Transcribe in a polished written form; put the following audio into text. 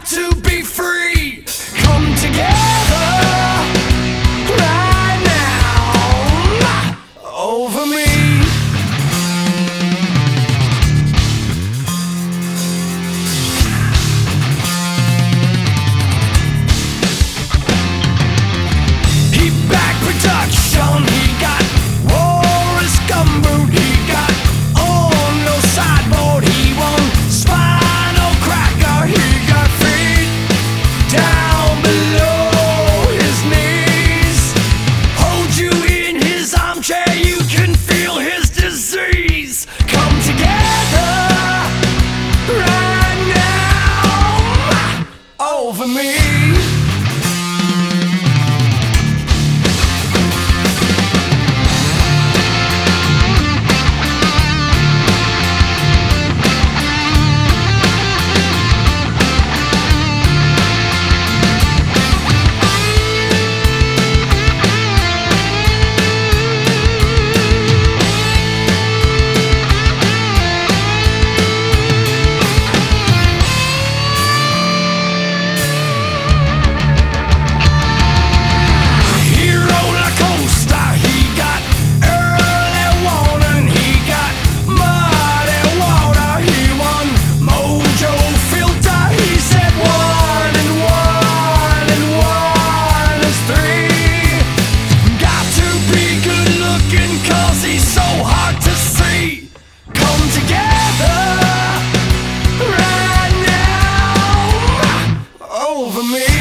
got to be free. Come together right now over me. He back production, he got Walrus Gumboot, he got on no sideboard, he won Spinal Cracker, he got feet down below his knees. Hold you in his armchair, you can feel his disease. Come together right now over me. Over me.